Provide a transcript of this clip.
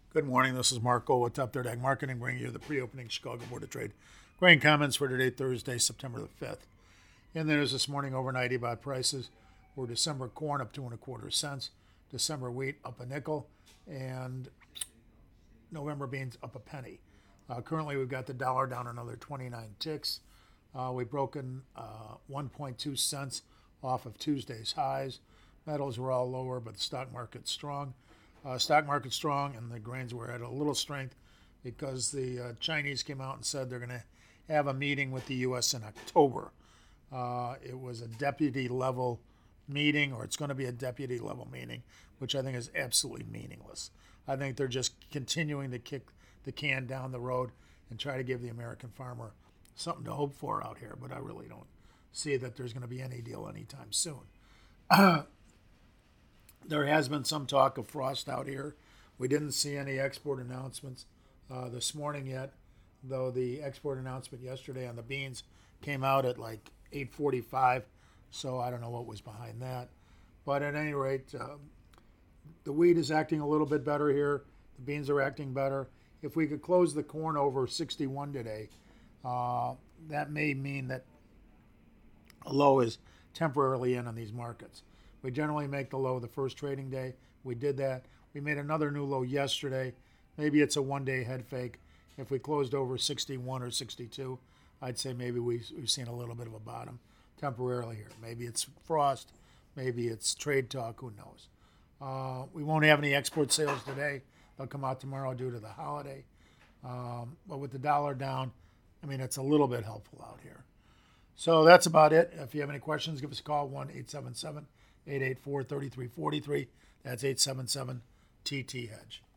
Good morning. This is Marco with Top Third Ag Marketing, bringing you the pre-opening Chicago Board of Trade grain comments for today, Thursday, September the 5th. In the news this morning, overnight about prices were December corn up 2.25 cents, December wheat up a nickel, and November beans up a penny. Currently, we've got the dollar down another 29 ticks. We've broken 1.2 cents off of Tuesday's highs. Metals were all lower, but the stock market's strong. Stock market's strong, and the grains were at a little strength because the Chinese came out and said they're going to have a meeting with the U.S. in October. It was a deputy level meeting, or it's going to be a deputy level meeting, which I think is absolutely meaningless. I think they're just continuing to kick the can down the road and try to give the American farmer something to hope for out here, but I really don't see that there's going to be any deal anytime soon. There has been some talk of frost out here. We didn't see any export announcements this morning yet, though the export announcement yesterday on the beans came out at like 8:45, so I don't know what was behind that. But at any rate, the wheat is acting a little bit better here. The beans are acting better. If we could close the corn over 61 today, that may mean that a low is temporarily in on these markets. We generally make the low the first trading day. We did that. We made another new low yesterday. Maybe it's a one-day head fake. If we closed over 61 or 62, I'd say maybe we've seen a little bit of a bottom temporarily here. Maybe it's frost. Maybe it's trade talk. Who knows? We won't have any export sales today. They'll come out tomorrow due to the holiday. But with the dollar down, I mean, it's a little bit helpful out here. So that's about it. If you have any questions, give us a call, 1-877-884-3343. That's 877-TT-HEDGE.